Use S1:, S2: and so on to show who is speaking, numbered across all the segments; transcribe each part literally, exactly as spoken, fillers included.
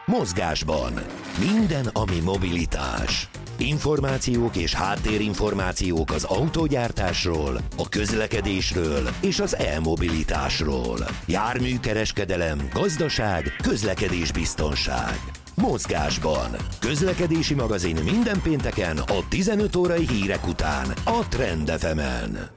S1: Mozgásban. Minden, ami mobilitás. Információk és háttérinformációk az autógyártásról, a közlekedésről és az e-mobilitásról. Járműkereskedelem, gazdaság, közlekedésbiztonság. Mozgásban. Közlekedési magazin minden pénteken a tizenöt órai hírek után a Trend ef emen.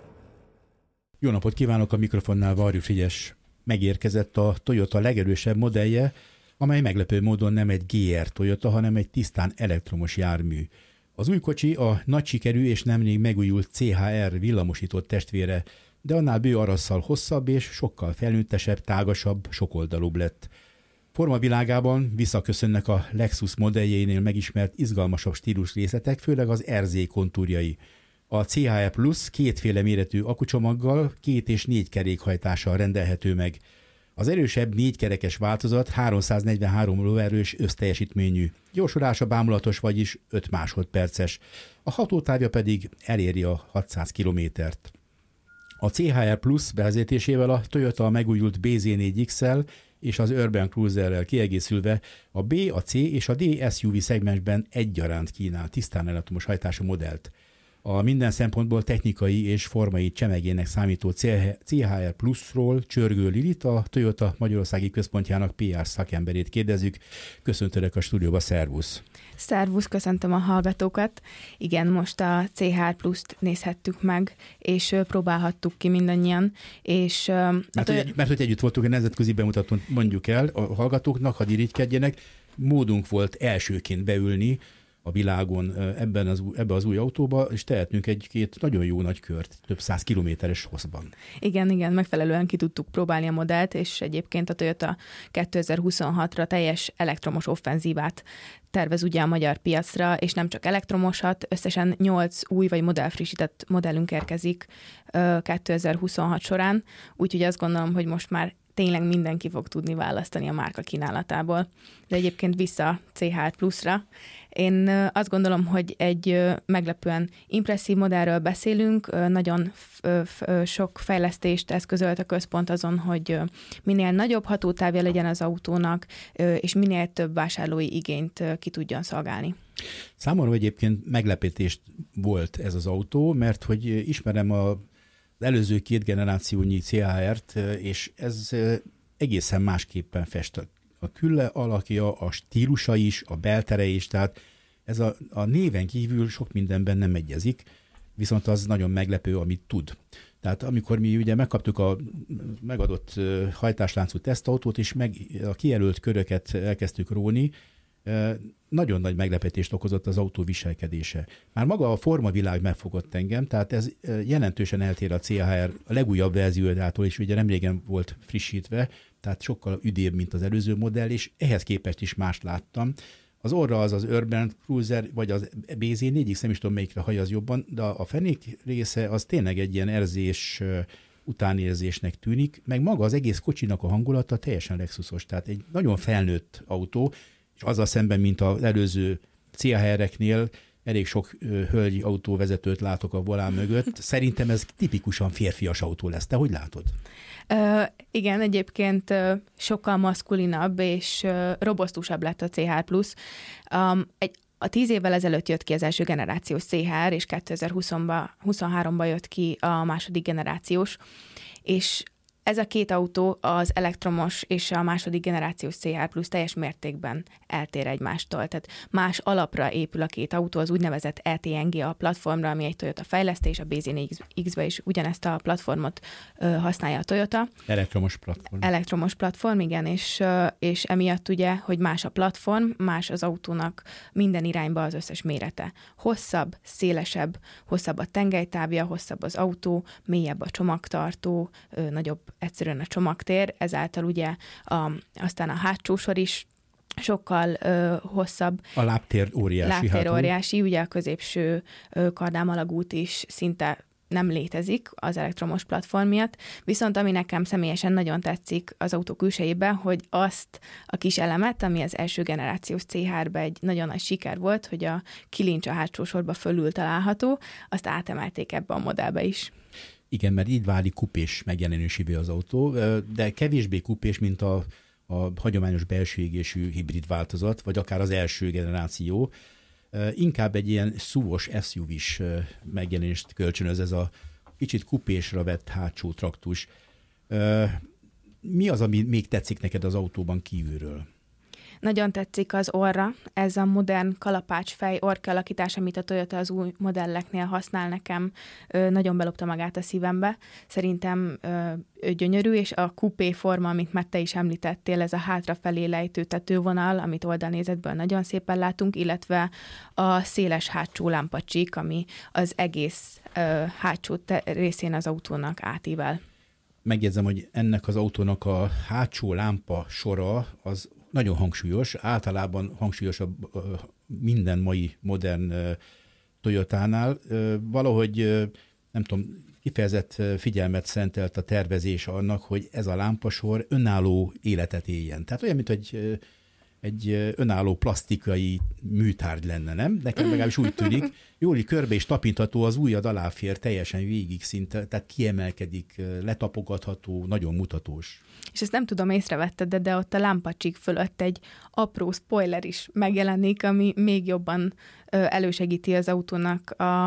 S2: Jó napot kívánok, a mikrofonnál Varjú Frigyes. Megérkezett a Toyota legerősebb modellje, amely meglepő módon nem egy gé er Toyota, hanem egy tisztán elektromos jármű. Az új kocsi a nagy sikerű és nemrég megújult cé há er villamosított testvére, de annál bő arasszal hosszabb és sokkal felnőttesebb, tágasabb, sokoldalúbb lett. Formavilágában visszaköszönnek a Lexus modelljeinél megismert izgalmasabb stílusrészetek, főleg az er zé kontúrjai. A cé há er Plus kétféle méretű akkucsomaggal, két és négy kerékhajtással rendelhető meg. Az erősebb négykerekes változat háromszáznegyvenhárom lóerős összteljesítményű, gyorsulása bámulatos, vagyis öt másodperces, a hatótávja pedig eléri a hatszáz kilométert. A cé há er Plus bevezetésével a Toyota a megújult bé zé négy iksz el és az Urban Cruiserrel kiegészülve a B, a C és a D es u vé szegmensben egyaránt kínál tisztán elektromos hajtású modellt. A minden szempontból technikai és formai csemegének számító cé há er Plusról Csörgő Lilit, a Toyota Magyarországi Központjának pé er szakemberét kérdezzük. Köszöntelek a stúdióba, szervusz!
S3: Szervusz, köszöntöm a hallgatókat. Igen, most a cé há er Plus-t nézhettük meg, és próbálhattuk ki mindannyian. És,
S2: mert, hogy, egy, mert hogy együtt voltunk, a nemzetközi bemutatón, mondjuk el a hallgatóknak, hadd irigykedjenek, módunk volt elsőként beülni a világon ebben az, ebben az új autóba, és tehetnünk egy-két nagyon jó nagy kört, több száz kilométeres hosszban.
S3: Igen, igen, megfelelően ki tudtuk próbálni a modellt, és egyébként a Toyota kétezer-huszonhatra teljes elektromos offenzívát tervez ugye a magyar piacra, és nem csak elektromosat, összesen nyolc új vagy modellfrissített modellünk érkezik kétezer-huszonhat során, úgyhogy azt gondolom, hogy most már tényleg mindenki fog tudni választani a márka kínálatából. De egyébként vissza a cé há er Plusra. Én azt gondolom, hogy egy meglepően impresszív modellről beszélünk, nagyon sok fejlesztést eszközölt a központ azon, hogy minél nagyobb hatótávja legyen az autónak, és minél több vásárlói igényt ki tudjon szolgálni.
S2: Számomra egyébként meglepetést volt ez az autó, mert hogy ismerem a az előző két generációnyi cé há er-t, és ez egészen másképpen fest. A külle alakja, a stílusa is, a beltere is, tehát ez a, a néven kívül sok mindenben nem egyezik, viszont az nagyon meglepő, amit tud. Tehát amikor mi ugye megkaptuk a megadott hajtásláncú tesztautót, és meg a kijelölt köröket elkezdtük róni, nagyon nagy meglepetést okozott az autó viselkedése. Már maga a formavilág megfogott engem, tehát ez jelentősen eltér a cé há er a legújabb verziójától, és ugye nemrégen volt frissítve, tehát sokkal üdébb, mint az előző modell, és ehhez képest is mást láttam. Az orra az az Urban Cruiser, vagy az bé zé négy iksz, nem is tudom melyikre hajaz jobban, de a fenék része az tényleg egy ilyen erzés, utánérzésnek tűnik, meg maga az egész kocsinak a hangulata teljesen Lexusos, tehát egy nagyon felnőtt autó, és azzal szemben, mint az előző cé há er-eknél, elég sok ö, hölgyi autóvezetőt látok a volán mögött. Szerintem ez tipikusan férfias autó lesz. Te hogy látod?
S3: Uh, igen, egyébként uh, sokkal maszkulinabb és uh, robosztusabb lett a cé há er Plus. Um, egy A tíz évvel ezelőtt jött ki az első generációs cé há er, és kétezer-huszonháromban jött ki a második generációs, és ez a két autó, az elektromos és a második generációs cé há er Plus teljes mértékben eltér egymástól. Tehát más alapra épül a két autó, az úgynevezett é té en gé a platformra, ami egy Toyota fejlesztés, a bé zé négy iksz-be is ugyanezt a platformot ö, használja a Toyota.
S2: Elektromos platform.
S3: Elektromos platform, igen, és, ö, és emiatt ugye, hogy más a platform, más az autónak minden irányba az összes mérete. Hosszabb, szélesebb, hosszabb a tengelytávja, hosszabb az autó, mélyebb a csomagtartó, ö, nagyobb egyszerűen a csomagtér, ezáltal ugye a, aztán a hátsó sor is sokkal ö, hosszabb.
S2: A lábtér óriási.
S3: Lábtér
S2: hátul.
S3: óriási, ugye a középső ö, kardámalagút is szinte nem létezik az elektromos platform miatt, viszont ami nekem személyesen nagyon tetszik az autó külsejében, hogy azt a kis elemet, ami az első generációs cé há er-ben egy nagyon nagy siker volt, hogy a kilincs a hátsó sorba fölül található, azt átemelték ebbe a modellbe is.
S2: Igen, mert így válik kupés megjelenésévé az autó, de kevésbé kupés, mint a, a hagyományos belső égésű hibrid változat, vagy akár az első generáció. Inkább egy ilyen szúvos es u vé-s megjelenést kölcsönöz ez a kicsit kupésra vett hátsó traktus. Mi az, ami még tetszik neked az autóban kívülről?
S3: Nagyon tetszik az orra, ez a modern kalapácsfej orrkialakítás, amit a Toyota az új modelleknél használ nekem, nagyon belopta magát a szívembe. Szerintem gyönyörű, és a kupé forma, amit már te is említettél, ez a hátrafelé lejtő tetővonal, amit oldalnézetből nagyon szépen látunk, illetve a széles hátsó lámpacsík, ami az egész hátsó részén az autónak átível.
S2: Megjegyzem, hogy ennek az autónak a hátsó lámpa sora az nagyon hangsúlyos, általában hangsúlyosabb minden mai modern Toyotánál. Valahogy, nem tudom, kifejezett figyelmet szentelt a tervezés annak, hogy ez a lámpasor önálló életet éljen. Tehát olyan, mint egy, egy önálló plastikai műtárgy lenne, nem? Nekem legalábbis úgy tűnik. Jól így körbe is tapintható, az ujjad alá fér teljesen végig szinte, tehát kiemelkedik, letapogatható, nagyon mutatós.
S3: És ezt nem tudom, észrevetted, de, de ott a lámpacsik fölött egy apró spoiler is megjelenik, ami még jobban ö, elősegíti az autónak a,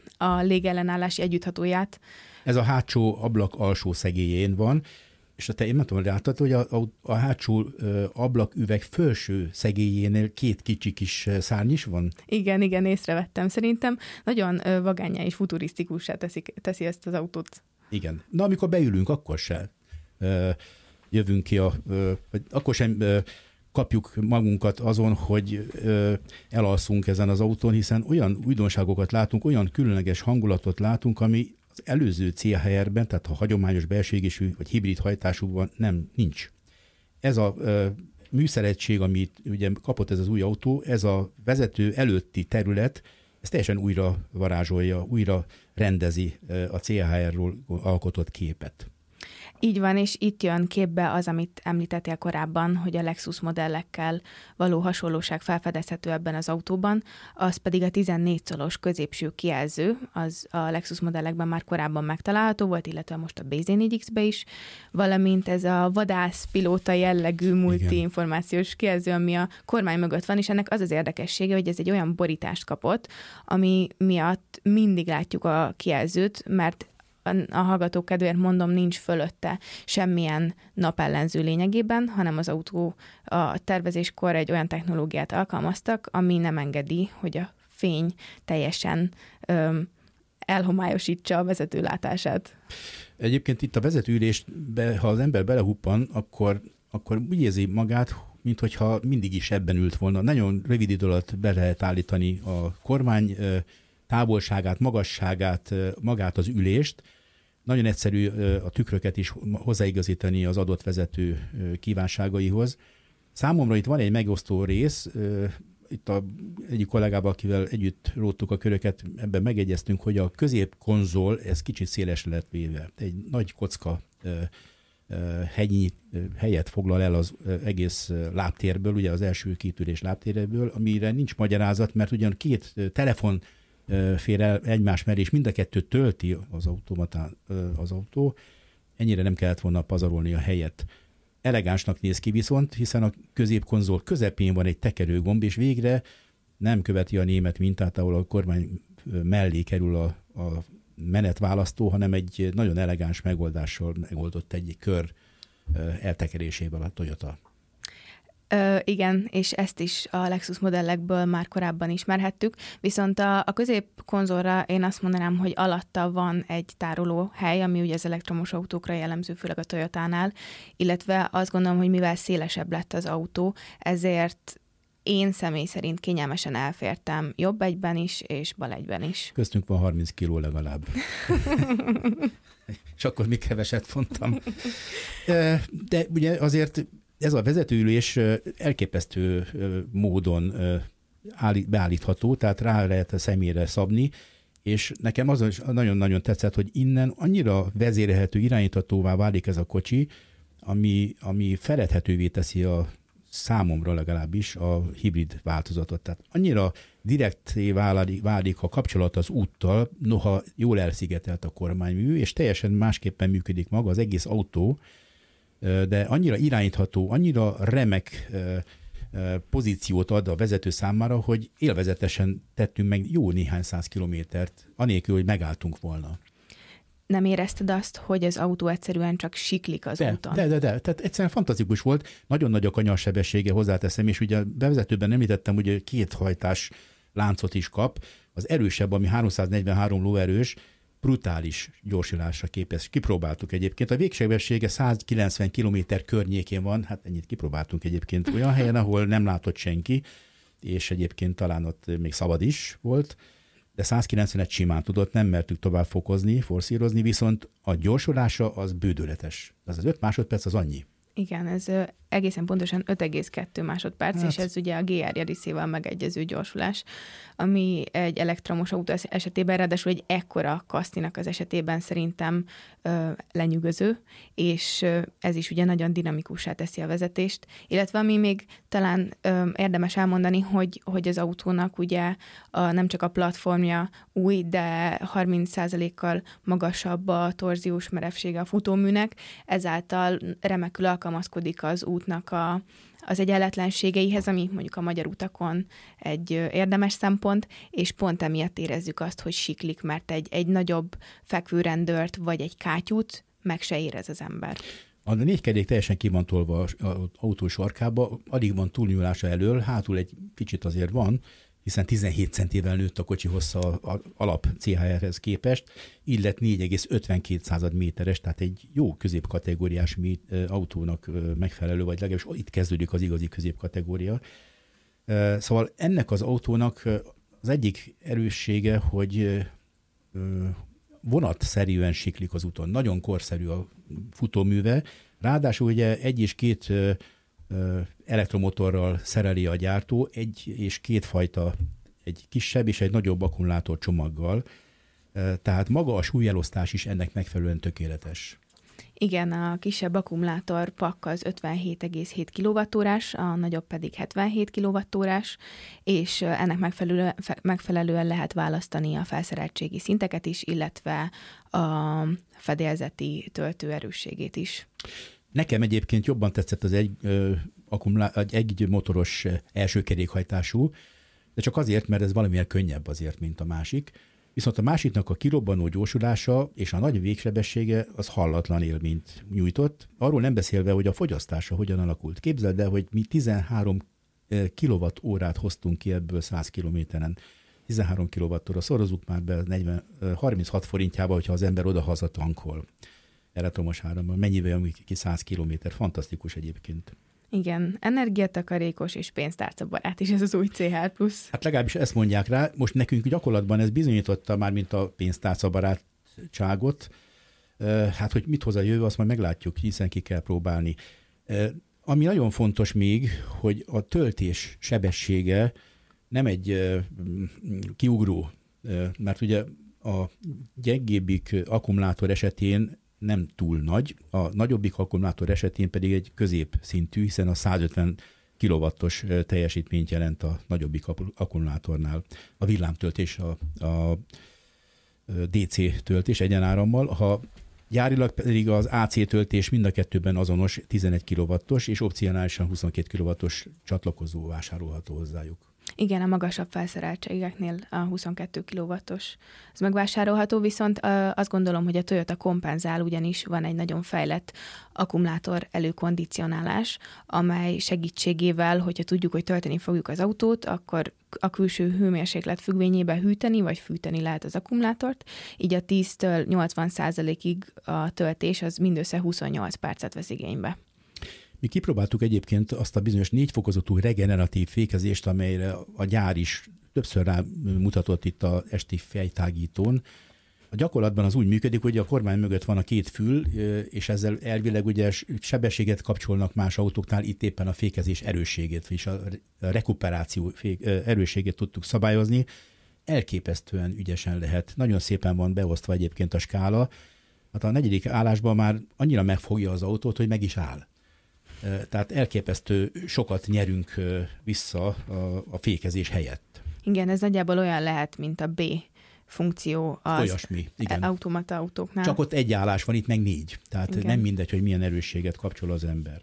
S3: a légellenállási együtthatóját.
S2: Ez a hátsó ablak alsó szegélyén van, és te én nem tudom, hogy láttad, hogy a, a, a hátsó ö, ablaküveg felső szegélyénél két kicsi kis szárny is van?
S3: Igen, igen, észrevettem. Szerintem nagyon ö, vagánnyá és futurisztikussá teszi, teszi ezt az autót.
S2: Igen. Na, amikor beülünk, akkor se ö, jövünk ki, a, ö, vagy akkor sem ö, kapjuk magunkat azon, hogy ö, elalszunk ezen az autón, hiszen olyan újdonságokat látunk, olyan különleges hangulatot látunk, ami az előző cé há er-ben, tehát a hagyományos belső égésű vagy hibrid hajtásúban nem, nincs. Ez a ö, műszeregység, amit ugye kapott ez az új autó, ez a vezető előtti terület, ez teljesen újra varázsolja, újra rendezi a cé há er-ról alkotott képet.
S3: Így van, és itt jön képbe az, amit említettél korábban, hogy a Lexus modellekkel való hasonlóság felfedezhető ebben az autóban, az pedig a tizennégy colos középső kijelző, az a Lexus modellekben már korábban megtalálható volt, illetve most a bé zé négy iksz-be is, valamint ez a vadászpilóta jellegű multi-információs kijelző, ami a kormány mögött van, és ennek az az érdekessége, hogy ez egy olyan borítást kapott, ami miatt mindig látjuk a kijelzőt, mert a hallgatók kedvéért mondom, nincs fölötte semmilyen napellenző lényegében, hanem az autó a tervezéskor egy olyan technológiát alkalmaztak, ami nem engedi, hogy a fény teljesen öm, elhomályosítsa a vezető látását.
S2: Egyébként itt a vezetőülésbe, ha az ember belehuppan, akkor, akkor úgy érzi magát, minthogyha mindig is ebben ült volna. Nagyon rövid idő alatt be lehet állítani a kormány távolságát, magasságát, magát az ülést. Nagyon egyszerű a tükröket is hozzáigazítani az adott vezető kívánságaihoz. Számomra itt van egy megosztó rész, itt a egyik kollégával, akivel együtt róttuk a köröket, ebben megegyeztünk, hogy a középkonzol, ez kicsit szélesre lett véve. Egy nagy kocka hegyi helyet foglal el az egész lábtérből, ugye az első két ülés lábtérből, amire nincs magyarázat, mert ugyan két telefon fér el egymás mellé, és mind a kettőt tölti az automatán az autó, ennyire nem kellett volna pazarolni a helyet. Elegánsnak néz ki viszont, hiszen a középkonzol közepén van egy tekerőgomb, és végre nem követi a német mintát, ahol a kormány mellé kerül a, a menetválasztó, hanem egy nagyon elegáns megoldással megoldott egy kör eltekerésével a Toyota.
S3: Ö, igen, és ezt is a Lexus modellekből már korábban ismerhettük, viszont a, a középkonzolra én azt mondanám, hogy alatta van egy tárolóhely, ami ugye az elektromos autókra jellemző, főleg a Toyotánál, illetve azt gondolom, hogy mivel szélesebb lett az autó, ezért én személy szerint kényelmesen elfértem jobb egyben is, és bal egyben is.
S2: Köztünk van harminc kiló legalább. És akkor még keveset mondtam. De ugye azért ez a vezetőülés elképesztő módon beállítható, tehát rá lehet a személyre szabni, és nekem az is nagyon-nagyon tetszett, hogy innen annyira vezérelhető, irányíthatóvá válik ez a kocsi, ami, ami feledhetővé teszi a számomra legalábbis a hibrid változatot. Tehát annyira direkté válik, válik a kapcsolat az úttal, noha jól elszigetelt a kormánymű, és teljesen másképpen működik maga az egész autó. de annyira irányítható, annyira remek pozíciót ad a vezető számára, hogy élvezetesen tettünk meg jó néhány száz kilométert, anélkül, hogy megálltunk volna.
S3: Nem érezted azt, hogy az autó egyszerűen csak siklik az
S2: de,
S3: úton?
S2: De, de, de. Tehát egyszerűen fantasztikus volt. Nagyon nagy a kanyarsebessége, hozzáteszem, és ugye a bevezetőben említettem, hogy két hajtás láncot is kap. Az erősebb, ami háromszáznegyvenhárom lóerős, brutális gyorsulásra képes. Kipróbáltuk egyébként. A végsebessége százkilencven kilométer környékén van, hát ennyit kipróbáltunk egyébként olyan helyen, ahol nem látott senki, és egyébként talán ott még szabad is volt, de százkilencvenet simán tudott, nem mertük tovább fokozni, forszírozni, viszont a gyorsulása az bődöletes. Az az öt másodperc az annyi.
S3: Igen, ez egészen pontosan öt egész kettő másodperc, hát. És ez ugye a gé er Yarissével megegyező gyorsulás, ami egy elektromos autó esetében, ráadásul egy ekkora kasztinak az esetében szerintem ö, lenyűgöző, és ö, ez is ugye nagyon dinamikussá teszi a vezetést, illetve ami még talán ö, érdemes elmondani, hogy, hogy az autónak ugye a, nem csak a platformja új, de harminc százalékkal magasabb a torziós merevsége a futóműnek, ezáltal remekül alkalmazkodik az útnak a, az egyenletlenségeihez, ami mondjuk a magyar utakon egy érdemes szempont, és pont emiatt érezzük azt, hogy siklik, mert egy, egy nagyobb fekvőrendőrt vagy egy kátyút meg se érez az ember.
S2: A négy kerék teljesen ki van tolva az autó sarkába, alig van túlnyúlása elől, hátul egy kicsit azért van, hiszen tizenhét centivel nőtt a kocsi hossza az alap cé há er-hez képest, így lett négy egész ötvenkét század méteres, tehát egy jó középkategóriás autónak megfelelő, vagy legalábbis itt kezdődik az igazi középkategória. Szóval ennek az autónak az egyik erőssége, hogy vonatszerűen siklik az úton. Nagyon korszerű a futóműve, ráadásul ugye egy és két elektromotorral szereli a gyártó, egy és két fajta, egy kisebb és egy nagyobb akkumulátor csomaggal, tehát maga a súlyelosztás is ennek megfelelően tökéletes.
S3: Igen, a kisebb akkumulátor pak az ötvenhét egész hét kilowattórás, a nagyobb pedig hetvenhét kilowattórás, és ennek megfelelően, megfelelően lehet választani a felszereltségi szinteket is, illetve a fedélzeti töltőerősségét is.
S2: Nekem egyébként jobban tetszett az egy, ö, akkumulá- egy motoros első kerékhajtású, de csak azért, mert ez valamilyen könnyebb azért, mint a másik. Viszont a másiknak a kirobbanó gyorsulása és a nagy végsebessége az hallatlan élményt nyújtott. Arról nem beszélve, hogy a fogyasztása hogyan alakult. Képzeld el, hogy mi tizenhárom kilowattórát hoztunk ki ebből száz kilométeren. tizenhárom kilovattóra szorozzuk már be negyven, harminchat forintjába, hogyha az ember oda-haza tankol elektromos árammal. Mennyivel jön ki száz kilométer? Fantasztikus egyébként.
S3: Igen, energiatakarékos és pénztárcabarát is ez az új cé há er plusz.
S2: Hát legalábbis ezt mondják rá. Most nekünk gyakorlatban ez bizonyította már, mint a pénztárcabarátságot. Hát, hogy mit hoz a jövő, azt majd meglátjuk, hiszen ki kell próbálni. Ami nagyon fontos még, hogy a töltés sebessége nem egy kiugró, mert ugye a gyengébbik akkumulátor esetén nem túl nagy, a nagyobbik akkumulátor esetén pedig egy középszintű, hiszen a százötven kilowattos teljesítményt jelent a nagyobbik akkumulátornál. A villámtöltés, a, a dé cé töltés egyenárammal, ha gyárilag pedig az á cé töltés mind a kettőben azonos tizenegy kilowattos, és opcionálisan huszonkét kilowattos csatlakozó vásárolható hozzájuk.
S3: Igen, a magasabb felszereltségeknél a huszonkettő kilowattos az megvásárolható, viszont azt gondolom, hogy a Toyota kompenzál, ugyanis van egy nagyon fejlett akkumulátor előkondicionálás, amely segítségével, hogyha tudjuk, hogy tölteni fogjuk az autót, akkor a külső hőmérséklet függvényében hűteni vagy fűteni lehet az akkumulátort, így a tíztől nyolcvan százalékig a töltés az mindössze huszonnyolc percet vesz igénybe.
S2: Mi kipróbáltuk egyébként azt a bizonyos négyfokozatú regeneratív fékezést, amelyre a gyár is többször rá mutatott itt a esti fejtágítón. A gyakorlatban az úgy működik, hogy a kormány mögött van a két fül, és ezzel elvileg ugye sebességet kapcsolnak más autóknál, itt éppen a fékezés erősségét, és a rekuperáció erősségét tudtuk szabályozni. Elképesztően ügyesen lehet. Nagyon szépen van beosztva egyébként a skála. Hát a negyedik állásban már annyira megfogja az autót, hogy meg is áll. Tehát elképesztő sokat nyerünk vissza a, a fékezés helyett.
S3: Igen, ez nagyjából olyan lehet, mint a B funkció az
S2: Olyasmi, igen.
S3: automata autóknál.
S2: Csak ott egy állás van, itt meg négy. Tehát
S3: igen.
S2: nem mindegy, hogy milyen erősséget kapcsol az ember.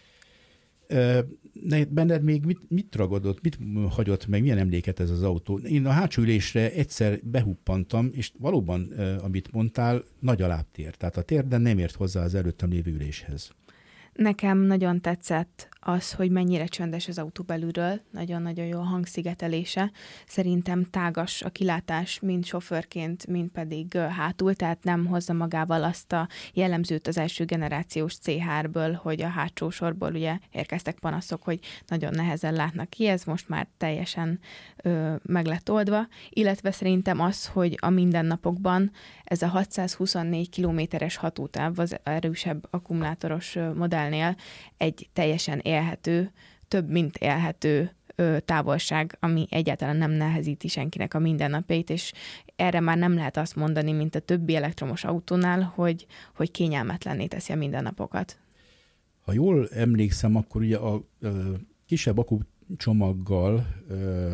S2: Benned még mit, mit ragadott, mit hagyott meg, milyen emléket ez az autó? Én a hátsó ülésre egyszer behuppantam, és valóban, amit mondtál, nagy a lábtér. Tehát a térden nem ért hozzá az előttem lévő üléshez.
S3: Nekem nagyon tetszett az, hogy mennyire csöndes az autó belülről, nagyon-nagyon jó a hangszigetelése. Szerintem tágas a kilátás, mind sofőrként, mind pedig hátul, tehát nem hozza magával azt a jellemzőt az első generációs cé há-ből, hogy a hátsó sorból ugye érkeztek panaszok, hogy nagyon nehezen látnak ki, ez most már teljesen ö, meg lett oldva, illetve szerintem az, hogy a mindennapokban ez a hatszázhuszonnégy kilométeres hatótáv az erősebb akkumulátoros modellnél egy teljesen élhető, több mint élhető ö, távolság, ami egyáltalán nem nehezíti senkinek a mindennapjait, és erre már nem lehet azt mondani, mint a többi elektromos autónál, hogy, hogy kényelmetlenné teszi a mindennapokat.
S2: Ha jól emlékszem, akkor ugye a ö, kisebb akkucsomaggal ö,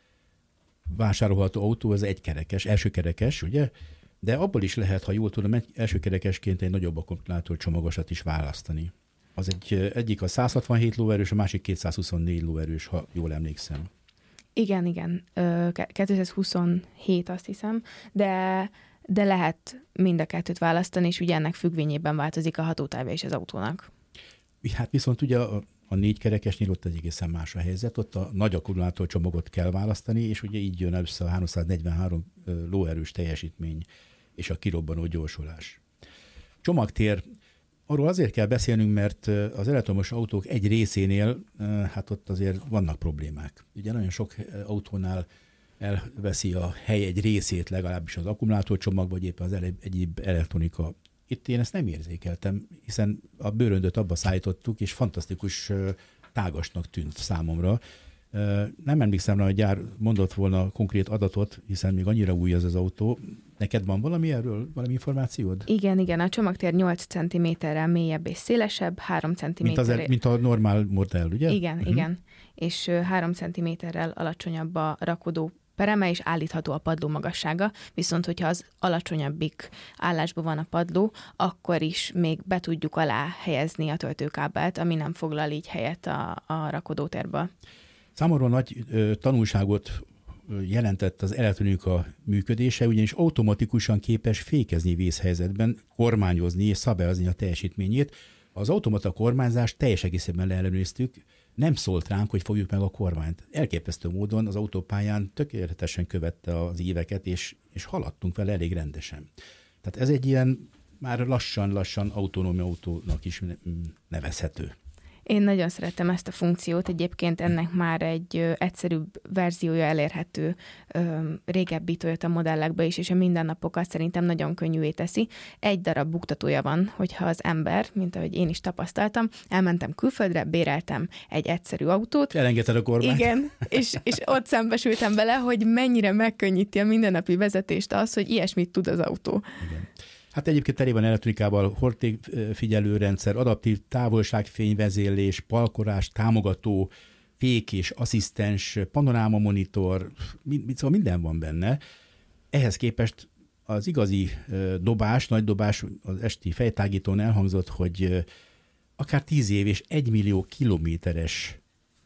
S2: vásárolható autó az egykerekes, elsőkerekes, ugye? De abból is lehet, ha jól tudom, elsőkerekesként egy nagyobb akkumulátorcsomagosat is választani. Az egy, egyik a száz hatvanhét lóerős, a másik kétszázhuszonnégy lóerős, ha jól emlékszem.
S3: Igen, igen. kétszázhuszonhét azt hiszem, de, de lehet mind a kettőt választani, és ugye ennek függvényében változik a hatótávja is az autónak.
S2: Hát viszont ugye a, a négy kerekesnél ott egy egészen más a helyzet, ott a nagy akkumulátorcsomagot kell választani, és ugye így jön össze a háromszáznegyvenhárom lóerős teljesítmény és a kirobbanó gyorsulás. Csomagtér. Arról azért kell beszélnünk, mert az elektromos autók egy részénél, hát ott azért vannak problémák. Ugye nagyon sok autónál elveszi a hely egy részét, legalábbis az akkumulátorcsomag, vagy éppen az egyéb elektronika. Itt én ezt nem érzékeltem, hiszen a bőröndöt abba szállítottuk, és fantasztikus tágasnak tűnt számomra. Nem emlékszem rá, hogy gyár mondott volna konkrét adatot, hiszen még annyira új az az autó. Neked van valami erről, valami információd?
S3: Igen, igen, a csomagtér nyolc centiméterrel mélyebb és szélesebb, három centiméterrel...
S2: Mint, mint a normál modell, ugye?
S3: Igen, uh-huh. igen. És három centiméterrel alacsonyabb a rakodó pereme, és állítható a padló magassága, viszont hogyha az alacsonyabbik állásban van a padló, akkor is még be tudjuk alá helyezni a töltőkábelt, ami nem foglal így helyet a, a rakodótérből.
S2: Számomra nagy ö, tanulságot jelentett az elektronika működése, ugyanis automatikusan képes fékezni vészhelyzetben, kormányozni és szabályozni a teljesítményét. Az automata kormányzást teljes egészében leellenőriztük, nem szólt ránk, hogy fogjuk meg a kormányt. Elképesztő módon az autópályán tökéletesen követte az éveket, és, és haladtunk vele elég rendesen. Tehát ez egy ilyen már lassan-lassan autonóm autónak is nevezhető.
S3: Én nagyon szeretem ezt a funkciót, egyébként ennek már egy ö, egyszerűbb verziója elérhető ö, régebbi Toyota modellekbe is, és a mindennapokat szerintem nagyon könnyűvé teszi. Egy darab buktatója van, hogyha az ember, mint ahogy én is tapasztaltam, elmentem külföldre, béreltem egy egyszerű autót.
S2: Elengedted a kormányt.
S3: Igen, és, és ott szembesültem vele, hogy mennyire megkönnyíti a mindennapi vezetést az, hogy ilyesmit tud az autó.
S2: Igen. Hát egyébként tele van elektronikával, hordtékfigyelőrendszer, adaptív távolságfényvezérlés, parkolás, támogató, fék és asszisztens, panorámamonitor, mind, szóval minden van benne. Ehhez képest az igazi dobás, nagy dobás az esti fejtágítón elhangzott, hogy akár tíz év és egy millió kilométeres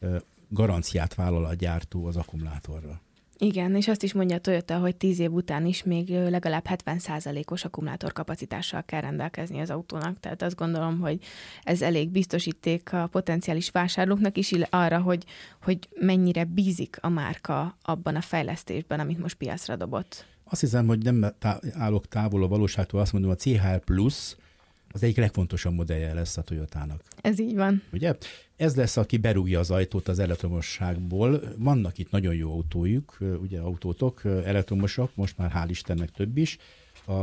S2: garanciát vállal a gyártó az akkumulátorra.
S3: Igen, és azt is mondja a Toyota, hogy tíz év után is még legalább hetven százalékos akkumulátorkapacitással kell rendelkezni az autónak. Tehát azt gondolom, hogy ez elég biztosíték a potenciális vásárlóknak is arra, hogy, hogy mennyire bízik a márka abban a fejlesztésben, amit most piacra dobott.
S2: Azt hiszem, hogy nem tá- állok távol a valóságtól, azt mondom, a cé há er Plus az egyik legfontosabb modellje lesz a Toyotának.
S3: Ez így van.
S2: Ugye? Ez lesz, aki berúgja az ajtót az elektromosságból. Vannak itt nagyon jó autójuk, ugye autótok, elektromosak, most már hál' Istennek több is, a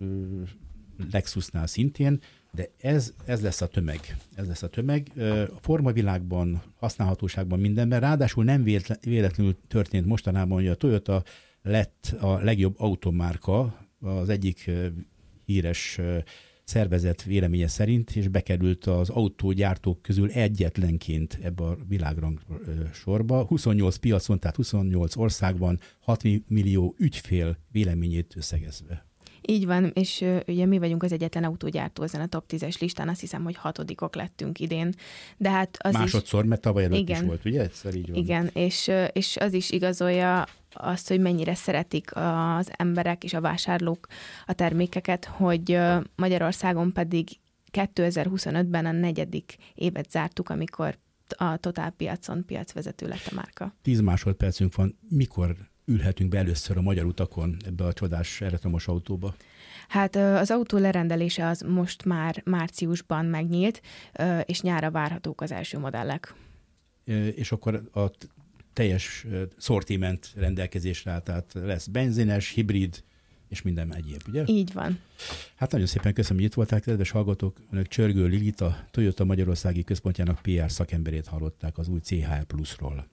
S2: Lexusnál szintén, de ez, ez lesz a tömeg. Ez lesz a tömeg. A formavilágban, használhatóságban mindenben, ráadásul nem véletlenül történt mostanában, hogy a Toyota lett a legjobb automárka, az egyik híres szervezet véleménye szerint, és bekerült az autógyártók közül egyetlenként ebbe a világrang sorba. huszonnyolc piacon, tehát huszonnyolc országban hat millió ügyfél véleményét összegezve.
S3: Így van, és uh, ugye mi vagyunk az egyetlen autógyártó ezen a top tízes listán, azt hiszem, hogy hatodikok lettünk idén. De hát az
S2: Másodszor,
S3: is...
S2: mert tavaly előtt
S3: igen,
S2: is volt, ugye? Egyszer így van.
S3: Igen, és, uh, és az is igazolja azt, hogy mennyire szeretik az emberek és a vásárlók a termékeket, hogy uh, Magyarországon pedig kétezer-huszonötben a negyedik évet zártuk, amikor a Total piacon piacvezető lett a márka.
S2: Tíz másodpercünk van. Mikor ülhetünk be először a magyar utakon ebbe a csodás elektromos autóba?
S3: Hát az autó lerendelése az most már márciusban megnyílt, és nyára várhatók az első modellek.
S2: És akkor a teljes szortiment rendelkezésre áll, tehát lesz benzines, hibrid, és minden egyéb, ugye?
S3: Így van.
S2: Hát nagyon szépen köszönöm, hogy itt voltál, kedves hallgatók. Önök Csörgő Lilit, a Toyota Magyarországi Központjának pé er szakemberét hallották az új cé há er Plusról.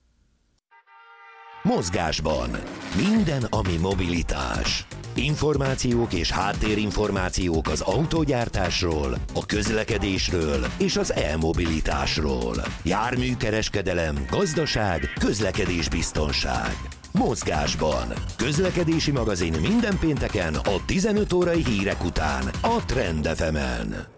S1: Mozgásban. Minden, ami mobilitás. Információk és háttérinformációk az autógyártásról, a közlekedésről és az e-mobilitásról. Járműkereskedelem, gazdaság, közlekedésbiztonság. Mozgásban. Közlekedési magazin minden pénteken a tizenöt órai hírek után a Trend ef emen.